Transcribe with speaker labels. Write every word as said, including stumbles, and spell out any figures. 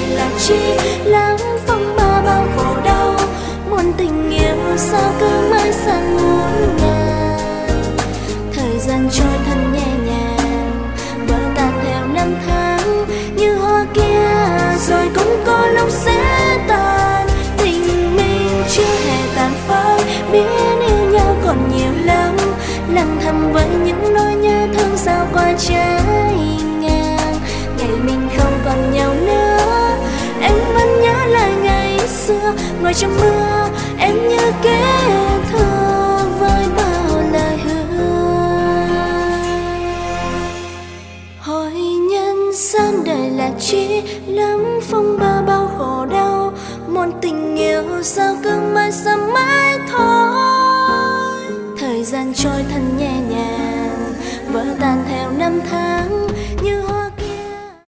Speaker 1: là chi lắm phong ba bao khổ đau, muôn tình yêu sao cứ mãi xa ngổn ngang. Thời gian trôi thật nhẹ nhàng, vỡ tan theo năm tháng như hoa kia rồi cũng có lúc sẽ tàn. Tình mình chưa hề tàn phai, biết yêu nhau còn nhiều lắm, lặng thầm với những nỗi nhớ thương sao qua trái ngang. Ngày mình không còn nhau nữa, em vẫn nhớ lại ngày xưa, ngồi trong mưa em như kẻ thơ với bao lời hứa. Hỏi nhân gian đời là chi lắm phong ba bao khổ đau, một tình yêu sao cứ mãi xa mãi thôi. Thời gian trôi thật nhẹ nhàng, vỡ tan theo năm tháng